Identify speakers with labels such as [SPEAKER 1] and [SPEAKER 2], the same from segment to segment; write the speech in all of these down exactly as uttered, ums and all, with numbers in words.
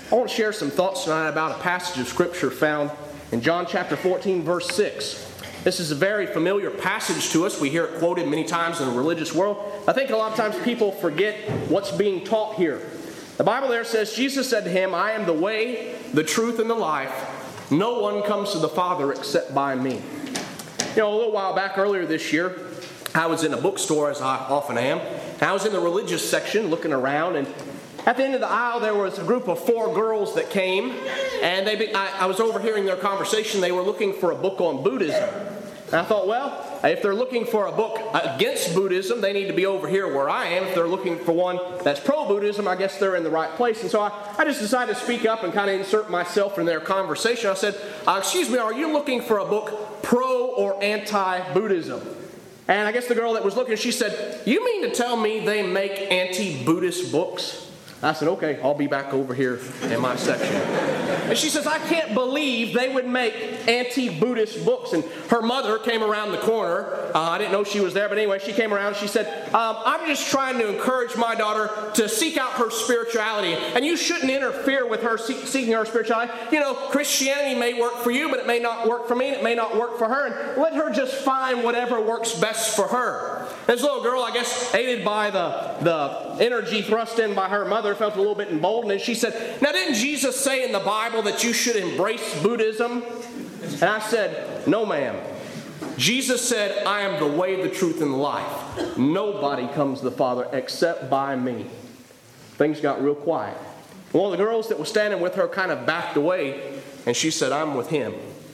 [SPEAKER 1] I want to share some thoughts tonight about a passage of Scripture found in John chapter fourteen, verse six. This is a very familiar passage to us. We hear it quoted many times in the religious world. I think a lot of times people forget what's being taught here. The Bible there says, Jesus said to him, I am the way, the truth, and the life. No one comes to the Father except by me. You know, a little while back earlier this year, I was in a bookstore, as I often am. And I was in the religious section looking around, and at the end of the aisle, there was a group of four girls that came, and they be, I, I was overhearing their conversation. They were looking for a book on Buddhism. And I thought, well, if they're looking for a book against Buddhism, they need to be over here where I am. If they're looking for one that's pro-Buddhism, I guess they're in the right place. And so I, I just decided to speak up and kind of insert myself in their conversation. I said, uh, excuse me, are you looking for a book pro or anti-Buddhism? And I guess the girl that was looking, she said, you mean to tell me they make anti-Buddhist books? I said, okay, I'll be back over here in my section. And she says, I can't believe they would make anti-Buddhist books. And her mother came around the corner. Uh, I didn't know she was there, but anyway, she came around and she said, um, I'm just trying to encourage my daughter to seek out her spirituality. And you shouldn't interfere with her see- seeking her spirituality. You know, Christianity may work for you, but it may not work for me, and it may not work for her. And let her just find whatever works best for her. This little girl, I guess, aided by the, the energy thrust in by her mother, felt a little bit emboldened, and she said, now didn't Jesus say in the Bible that you should embrace Buddhism? And I said, no ma'am. Jesus said, I am the way, the truth, and the life. Nobody comes to the Father except by me. Things got real quiet. One of the girls that was standing with her kind of backed away, and she said, I'm with him.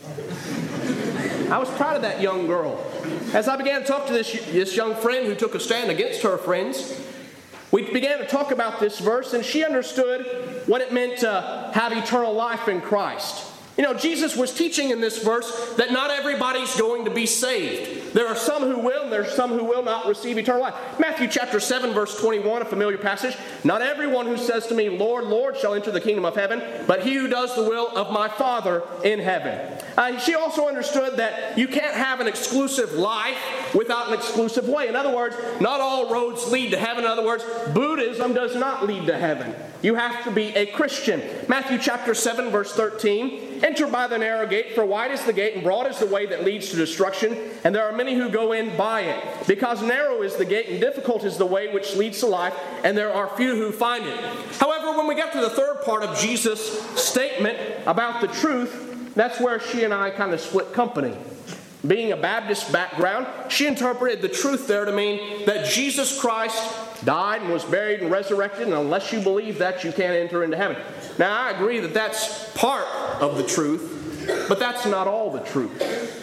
[SPEAKER 1] I was proud of that young girl. As I began to talk to this, this young friend who took a stand against her friends, we began to talk about this verse, and she understood what it meant to have eternal life in Christ. You know, Jesus was teaching in this verse that not everybody's going to be saved. There are some who will, and there are some who will not receive eternal life. Matthew chapter seven, verse twenty-one, a familiar passage. Not everyone who says to me, Lord, Lord, shall enter the kingdom of heaven, but he who does the will of my Father in heaven. Uh, she also understood that you can't have an exclusive life without an exclusive way. In other words, not all roads lead to heaven. In other words, Buddhism does not lead to heaven. You have to be a Christian. Matthew chapter seven, verse thirteen. Enter by the narrow gate, for wide is the gate and broad is the way that leads to destruction, and there are many who go in by it. Because narrow is the gate and difficult is the way which leads to life, and there are few who find it. However, when we get to the third part of Jesus' statement about the truth, that's where she and I kind of split company. Being a Baptist background, she interpreted the truth there to mean that Jesus Christ died and was buried and resurrected, and unless you believe that, you can't enter into heaven. Now, I agree that that's part of the truth, but that's not all the truth.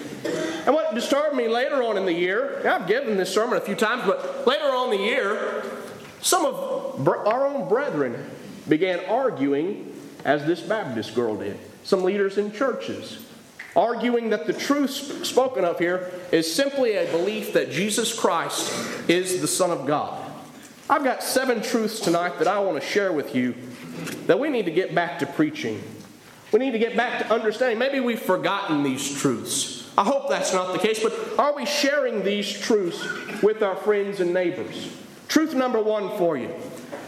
[SPEAKER 1] And what disturbed me later on in the year, I've given this sermon a few times, but later on in the year, some of our own brethren began arguing as this Baptist girl did. Some leaders in churches arguing that the truth spoken of here is simply a belief that Jesus Christ is the Son of God. I've got seven truths tonight that I want to share with you that we need to get back to preaching. We need to get back to understanding. Maybe we've forgotten these truths. I hope that's not the case, but are we sharing these truths with our friends and neighbors? Truth number one for you.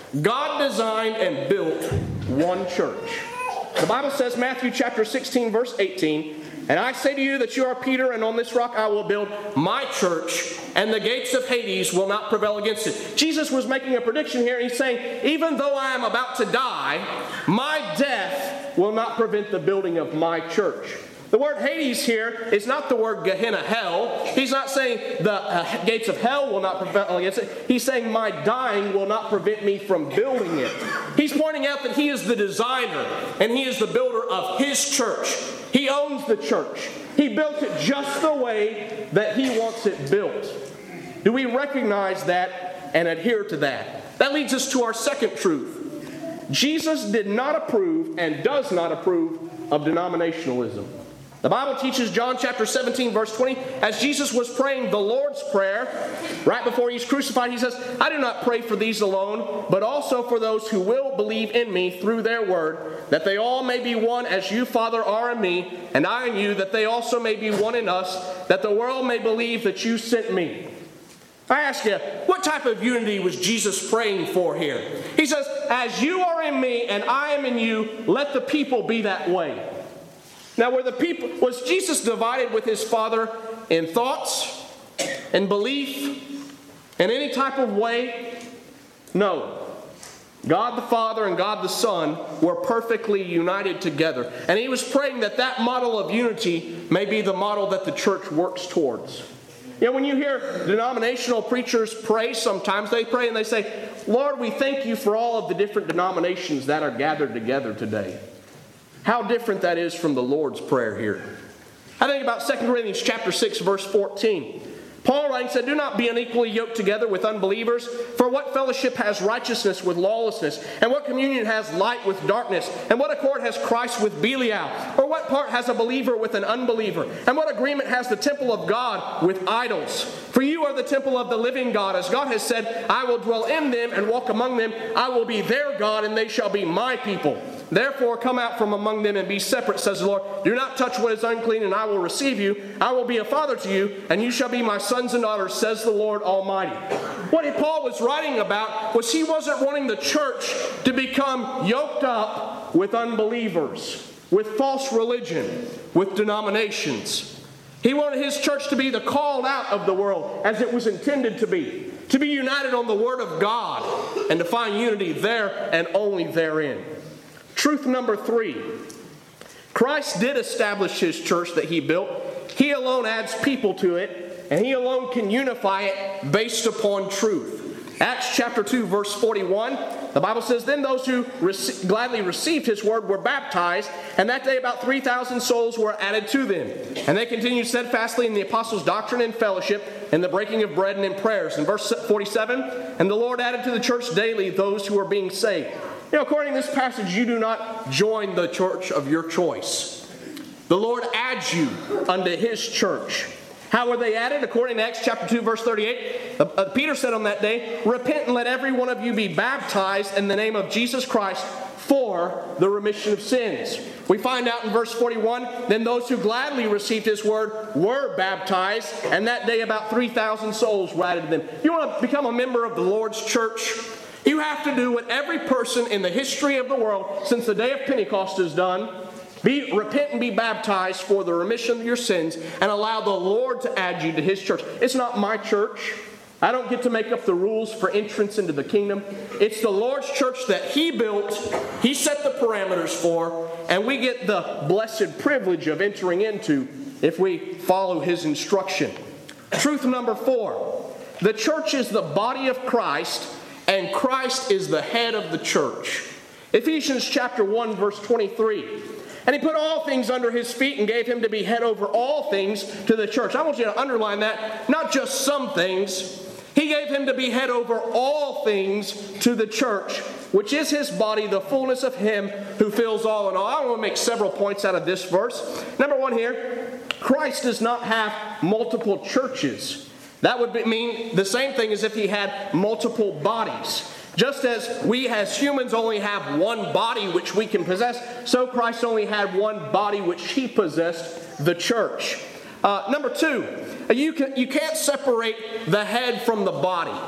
[SPEAKER 1] God designed and built one church. The Bible says, Matthew chapter sixteen, verse eighteen, and I say to you that you are Peter, and on this rock I will build my church, and the gates of Hades will not prevail against it. Jesus was making a prediction here, and he's saying, even though I am about to die, my death will not prevent the building of my church. The word Hades here is not the word Gehenna, hell. He's not saying the uh, gates of hell will not prevail against it. He's saying my dying will not prevent me from building it. He's pointing out that he is the designer and he is the builder of his church. He owns the church. He built it just the way that he wants it built. Do we recognize that and adhere to that? That leads us to our second truth. Jesus did not approve and does not approve of denominationalism. The Bible teaches, John chapter seventeen, verse twenty, as Jesus was praying the Lord's Prayer, right before he's crucified, he says, I do not pray for these alone, but also for those who will believe in me through their word, that they all may be one as you, Father, are in me, and I in you, that they also may be one in us, that the world may believe that you sent me. I ask you, what type of unity was Jesus praying for here? He says, as you are in me and I am in you, let the people be that way. Now, were the people, was Jesus divided with his Father in thoughts, in belief, in any type of way? No. God the Father and God the Son were perfectly united together. And he was praying that that model of unity may be the model that the church works towards. You know, when you hear denominational preachers pray, sometimes they pray and they say, Lord, we thank you for all of the different denominations that are gathered together today. How different that is from the Lord's Prayer here. I think about Second Corinthians chapter six, verse fourteen. Paul writing said, do not be unequally yoked together with unbelievers. For what fellowship has righteousness with lawlessness? And what communion has light with darkness? And what accord has Christ with Belial? Or what part has a believer with an unbeliever? And what agreement has the temple of God with idols? For you are the temple of the living God. As God has said, I will dwell in them and walk among them. I will be their God, and they shall be my people. Therefore, come out from among them and be separate, says the Lord. Do not touch what is unclean, and I will receive you. I will be a father to you, and you shall be my sons and daughters, says the Lord Almighty. What Paul was writing about was he wasn't wanting the church to become yoked up with unbelievers, with false religion, with denominations. He wanted his church to be the called out of the world, as it was intended to be, to be united on the Word of God, and to find unity there and only therein. Truth number three, Christ did establish his church that he built. He alone adds people to it, and he alone can unify it based upon truth. Acts chapter two, verse forty-one, the Bible says, then those who rec- gladly received his word were baptized, and that day about three thousand souls were added to them. And they continued steadfastly in the apostles' doctrine and fellowship, and the breaking of bread and in prayers. In verse forty-seven, and the Lord added to the church daily those who were being saved. You know, according to this passage, you do not join the church of your choice. The Lord adds you unto his church. How were they added? According to Acts chapter two, verse thirty-eight, uh, Peter said on that day, repent and let every one of you be baptized in the name of Jesus Christ for the remission of sins. We find out in verse forty-one, then those who gladly received his word were baptized, and that day about three thousand souls were added to them. You want to become a member of the Lord's church? You have to do what every person in the history of the world since the day of Pentecost has done. Be, repent and be baptized for the remission of your sins and allow the Lord to add you to his church. It's not my church. I don't get to make up the rules for entrance into the kingdom. It's the Lord's church that he built, he set the parameters for, and we get the blessed privilege of entering into if we follow his instruction. Truth number four, the church is the body of Christ, and Christ is the head of the church. Ephesians chapter one, verse twenty-three. And he put all things under his feet and gave him to be head over all things to the church. I want you to underline that. Not just some things. He gave him to be head over all things to the church, which is his body, the fullness of him who fills all in all. I want to make several points out of this verse. Number one here, Christ does not have multiple churches. That would mean the same thing as if he had multiple bodies. Just as we as humans only have one body which we can possess, so Christ only had one body which he possessed, the church. Uh, number two, you, can, you can't separate the head from the body.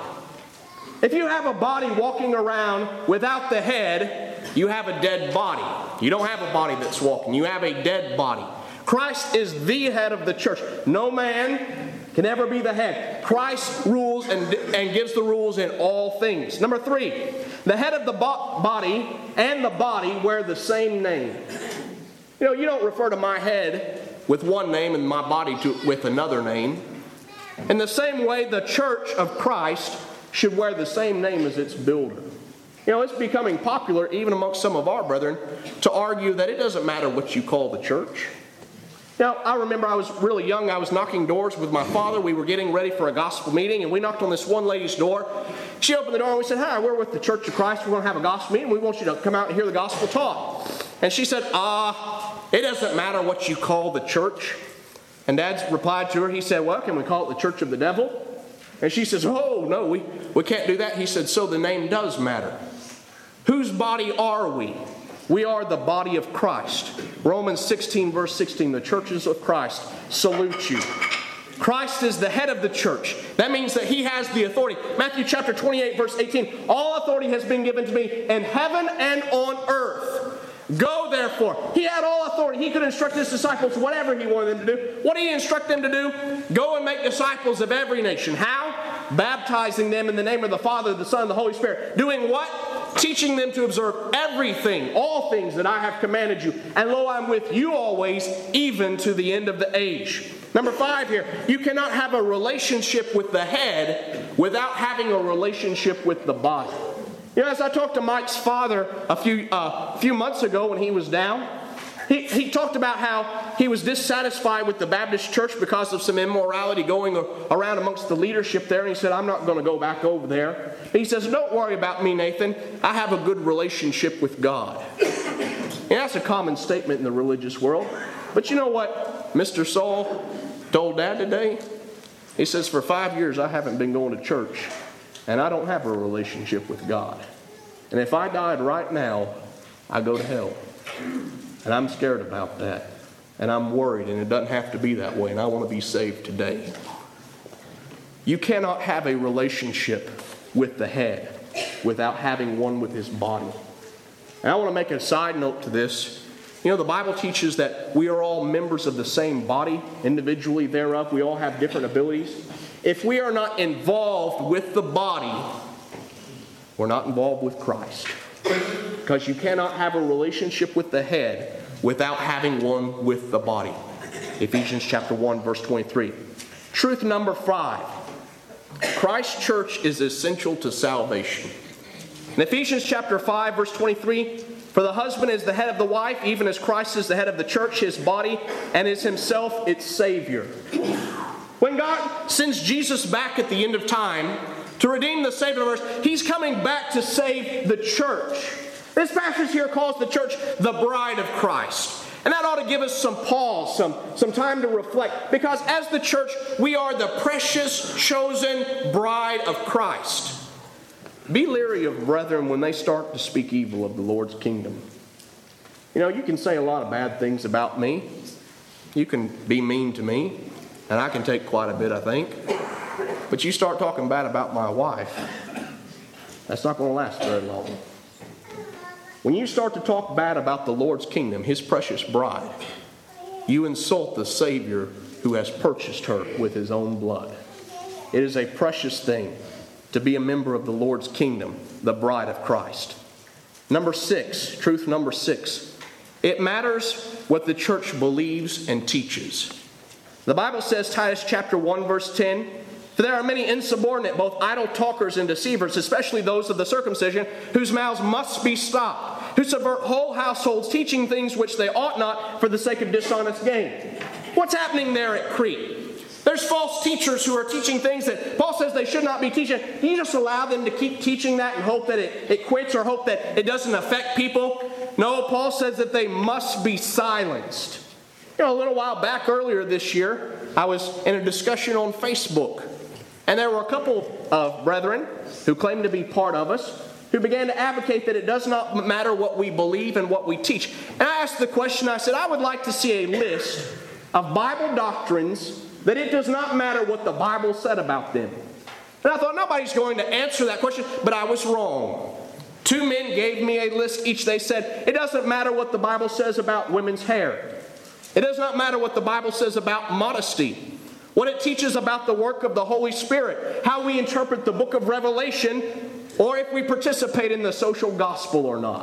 [SPEAKER 1] If you have a body walking around without the head, you have a dead body. You don't have a body that's walking. You have a dead body. Christ is the head of the church. No man can ever be the head. Christ rules and, and gives the rules in all things. Number three, the head of the bo- body and the body wear the same name. You know, you don't refer to my head with one name and my body to, with another name. In the same way, the church of Christ should wear the same name as its builder. You know, it's becoming popular, even amongst some of our brethren, to argue that it doesn't matter what you call the church. Now, I remember I was really young. I was knocking doors with my father. We were getting ready for a gospel meeting, and we knocked on this one lady's door. She opened the door, and we said, hi, we're with the Church of Christ. We're going to have a gospel meeting. We want you to come out and hear the gospel taught. And she said, ah, uh, it doesn't matter what you call the church. And Dad replied to her. He said, well, can we call it the church of the devil? And she says, oh, no, we, we can't do that. He said, so the name does matter. Whose body are we? We are the body of Christ. Romans sixteen, verse sixteen, the churches of Christ salute you. Christ is the head of the church. That means that he has the authority. Matthew chapter twenty-eight, verse eighteen. All authority has been given to me in heaven and on earth. Go therefore. He had all authority. He could instruct his disciples whatever he wanted them to do. What did he instruct them to do? Go and make disciples of every nation. How? Baptizing them in the name of the Father, the Son, and the Holy Spirit. Doing what? Teaching them to observe everything, all things that I have commanded you. And lo, I'm with you always, even to the end of the age. Number five here, you cannot have a relationship with the head without having a relationship with the body. You know, as I talked to Mike's father a few uh, few months ago when he was down, he, he talked about how he was dissatisfied with the Baptist church because of some immorality going around amongst the leadership there. And he said, I'm not going to go back over there. He says, don't worry about me, Nathan. I have a good relationship with God. And that's a common statement in the religious world. But you know what Mister Saul told Dad today? He says, for five years I haven't been going to church. And I don't have a relationship with God. And if I died right now, I go to hell. And I'm scared about that. And I'm worried, and it doesn't have to be that way. And I want to be saved today. You cannot have a relationship with the head without having one with his body. And I want to make a side note to this. You know, the Bible teaches that we are all members of the same body, individually thereof. We all have different abilities. If we are not involved with the body, we're not involved with Christ. Because you cannot have a relationship with the head without having one with the body. Ephesians chapter one, verse twenty-three. Truth number five. Christ's church is essential to salvation. In Ephesians chapter five, verse twenty-three, for the husband is the head of the wife, even as Christ is the head of the church, his body, and is himself its Savior. When God sends Jesus back at the end of time to redeem the saved of the earth, he's coming back to save the church. This passage here calls the church the bride of Christ. And that ought to give us some pause, some, some time to reflect. Because as the church, we are the precious, chosen bride of Christ. Be leery of brethren when they start to speak evil of the Lord's kingdom. You know, you can say a lot of bad things about me. You can be mean to me. And I can take quite a bit, I think. But you start talking bad about my wife, that's not going to last very long. When you start to talk bad about the Lord's kingdom, his precious bride, you insult the Savior who has purchased her with his own blood. It is a precious thing to be a member of the Lord's kingdom, the bride of Christ. Number six, truth number six. It matters what the church believes and teaches. The Bible says, Titus chapter one, verse ten, for there are many insubordinate, both idle talkers and deceivers, especially those of the circumcision, whose mouths must be stopped, who subvert whole households, teaching things which they ought not for the sake of dishonest gain. What's happening there at Crete? There's false teachers who are teaching things that Paul says they should not be teaching. Do you just allow them to keep teaching that and hope that it, it quits or hope that it doesn't affect people? No, Paul says that they must be silenced. You know, a little while back earlier this year, I was in a discussion on Facebook. And there were a couple of brethren who claimed to be part of us who began to advocate that it does not matter what we believe and what we teach. And I asked the question, I said, I would like to see a list of Bible doctrines that it does not matter what the Bible said about them. And I thought, nobody's going to answer that question, but I was wrong. Two men gave me a list each. They said, it doesn't matter what the Bible says about women's hair. It does not matter what the Bible says about modesty, what it teaches about the work of the Holy Spirit, how we interpret the book of Revelation, or if we participate in the social gospel or not.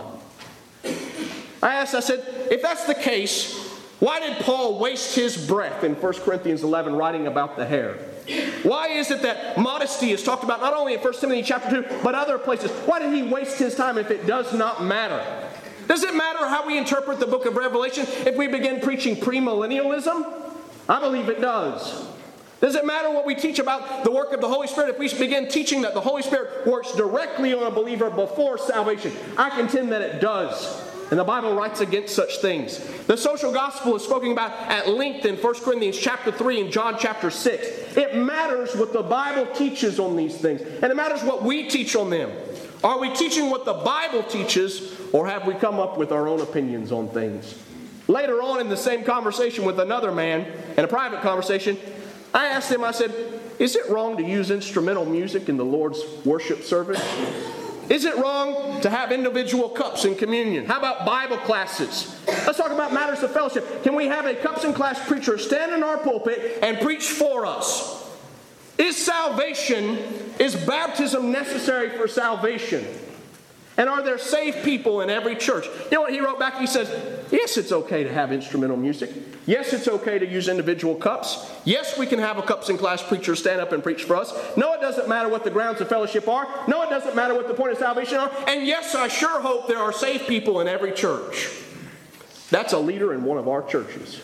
[SPEAKER 1] I asked, I said, if that's the case, why did Paul waste his breath in First Corinthians eleven writing about the hair? Why is it that modesty is talked about not only in First Timothy chapter two, but other places? Why did he waste his time if it does not matter? Does it matter how we interpret the book of Revelation if we begin preaching premillennialism? I believe it does. Does it matter what we teach about the work of the Holy Spirit if we begin teaching that the Holy Spirit works directly on a believer before salvation? I contend that it does. And the Bible writes against such things. The social gospel is spoken about at length in First Corinthians chapter three and John chapter six. It matters what the Bible teaches on these things. And it matters what we teach on them. Are we teaching what the Bible teaches, or have we come up with our own opinions on things? Later on in the same conversation with another man, in a private conversation, I asked them, I said, is it wrong to use instrumental music in the Lord's worship service? Is it wrong to have individual cups in communion? How about Bible classes? Let's talk about matters of fellowship. Can we have a cups and class preacher stand in our pulpit and preach for us? Is salvation, is baptism necessary for salvation? And are there saved people in every church? You know what he wrote back? He says, yes, it's okay to have instrumental music. Yes, it's okay to use individual cups. Yes, we can have a cups and class preacher stand up and preach for us. No, it doesn't matter what the grounds of fellowship are. No, it doesn't matter what the point of salvation are. And yes, I sure hope there are saved people in every church. That's a leader in one of our churches.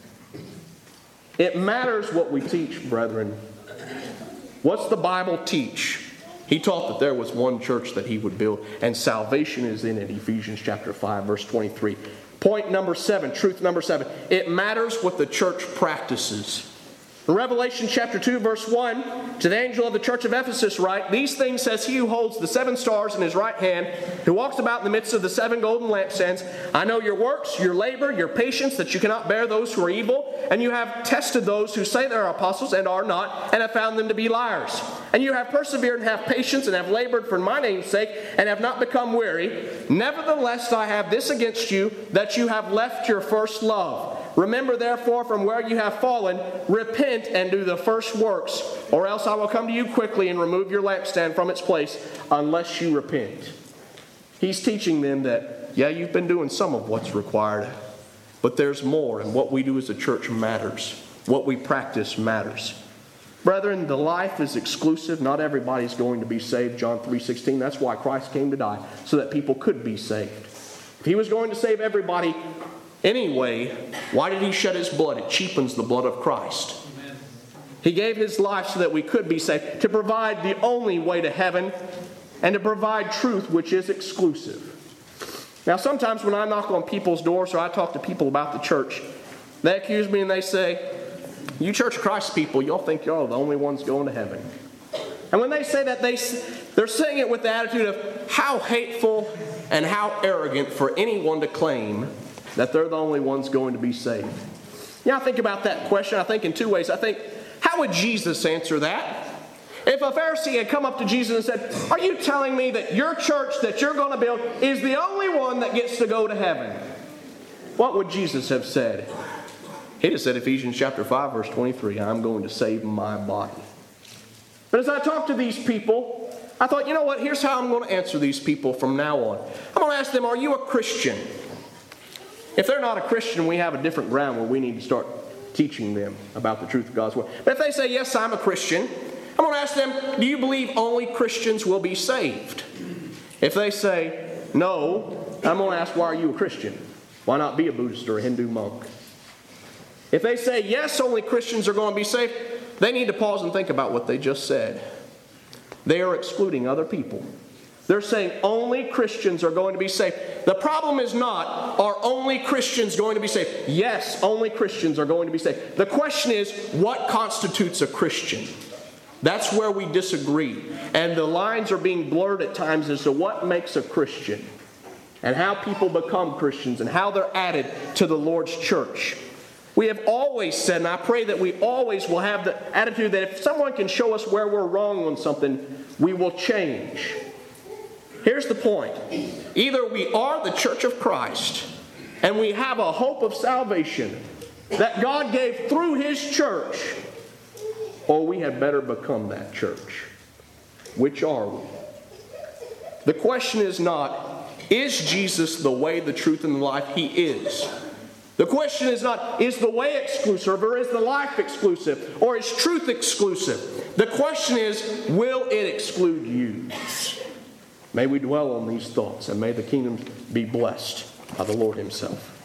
[SPEAKER 1] It matters what we teach, brethren. What's the Bible teach? He taught that there was one church that he would build, and salvation is in it, Ephesians chapter five, verse twenty-three. Point number seven, truth number seven. It matters what the church practices. In Revelation chapter two, verse one, to the angel of the church of Ephesus write, these things says he who holds the seven stars in his right hand, who walks about in the midst of the seven golden lampstands. I know your works, your labor, your patience, that you cannot bear those who are evil, and you have tested those who say they are apostles and are not, and have found them to be liars. And you have persevered and have patience and have labored for my name's sake, and have not become weary. Nevertheless, I have this against you, that you have left your first love. Remember therefore from where you have fallen, repent and do the first works, or else I will come to you quickly and remove your lampstand from its place, unless you repent. He's teaching them that, yeah, you've been doing some of what's required, but there's more, and what we do as a church matters. What we practice matters. Brethren, the life is exclusive. Not everybody's going to be saved. John three sixteen. That's why Christ came to die, so that people could be saved. If he was going to save everybody anyway, why did he shed his blood? It cheapens the blood of Christ. Amen. He gave his life so that we could be saved, to provide the only way to heaven, and to provide truth which is exclusive. Now, sometimes when I knock on people's doors or I talk to people about the church, they accuse me and they say, you Church of Christ people, y'all think y'all are the only ones going to heaven. And when they say that, they, they're saying it with the attitude of how hateful and how arrogant for anyone to claim that they're the only ones going to be saved. Yeah, I think about that question, I think in two ways. I think, how would Jesus answer that? If a Pharisee had come up to Jesus and said, are you telling me that your church that you're going to build is the only one that gets to go to heaven? What would Jesus have said? He'd have said, Ephesians chapter five, verse twenty-three, I'm going to save my body. But as I talked to these people, I thought, you know what, here's how I'm going to answer these people from now on. I'm going to ask them, are you a Christian? If they're not a Christian, we have a different ground where we need to start teaching them about the truth of God's word. But if they say, yes, I'm a Christian, I'm going to ask them, do you believe only Christians will be saved? If they say, no, I'm going to ask, why are you a Christian? Why not be a Buddhist or a Hindu monk? If they say, yes, only Christians are going to be saved, they need to pause and think about what they just said. They are excluding other people. They're saying only Christians are going to be saved. The problem is not, are only Christians going to be saved? Yes, only Christians are going to be saved. The question is, what constitutes a Christian? That's where we disagree. And the lines are being blurred at times as to what makes a Christian, and how people become Christians, and how they're added to the Lord's church. We have always said, and I pray that we always will have the attitude that if someone can show us where we're wrong on something, we will change. Here's the point. Either we are the church of Christ, and we have a hope of salvation that God gave through His church, or we had better become that church. Which are we? The question is not, is Jesus the way, the truth, and the life? He is. The question is not, is the way exclusive, or is the life exclusive, or is truth exclusive? The question is, will it exclude you? May we dwell on these thoughts, and may the kingdom be blessed by the Lord Himself.